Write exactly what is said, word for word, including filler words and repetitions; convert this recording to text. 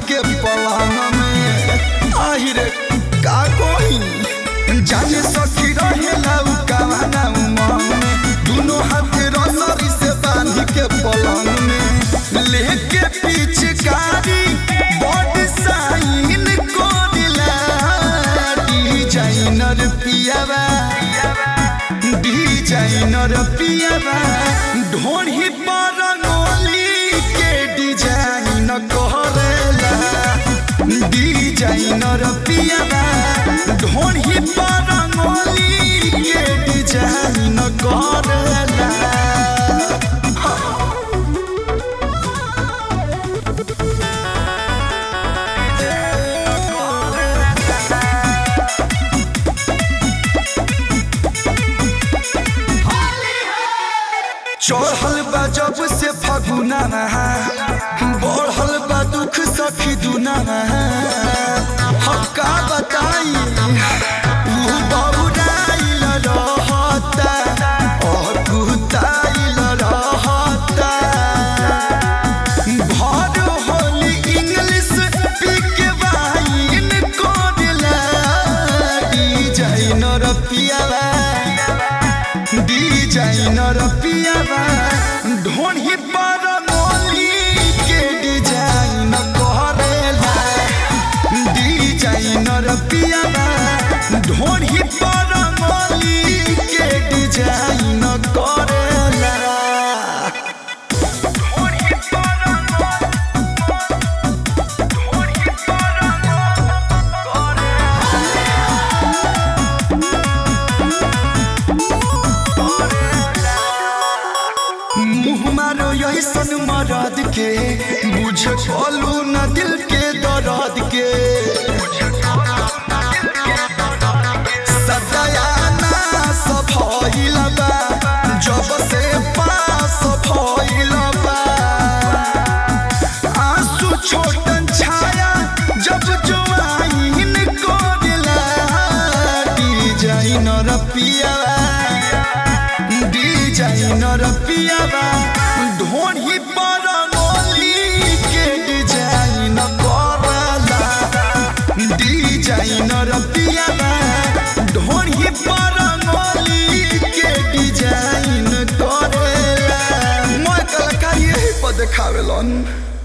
के पलंग में आहिरे का कोई जाने सखी रहेला उ कावाना उमंग में दोनों हाथ रसरी से बांध के पलंग में लेके पिचकारी बॉडी साइन कोडिला डिजाइनर पियावा डिजाइनर पियावा ढोढ़ी पर रंगोली के डिजाइन करेला डिजाइनर पियावा ढोढ़ी पर रंगोली के डिजाइन करेला चढ़ल बा जब से फगुना बढ़ल बा दुख सखी दुना हम का बताई उ बौराइल रहता और कुताइल रहता भर होली इंग्लिश पिक वाइन कोडला डिजाइनर पियावा डिजाइनर पियावा ढोढ़ी पर मोली के डिजाइन करेला डिजाइनर पियावा ढोढ़ी पर मोली के डिजाइन करेला मारो ऐसन मरद के बुझ खोलू न दिल के दर्द के सदयाना सब भइल बा जब से पास भइल बा आंसू छोटन छाया जब जवाइन कोडला डिजाइनर पियावा डिजाइनर पियावा ढोढ़ी पर रंगोली के डिजाइन करेला डिजाइनर पियावा ढोढ़ी पर रंगोली के डिजाइन करेला मैं कलाकारी यही पर देखावेलन।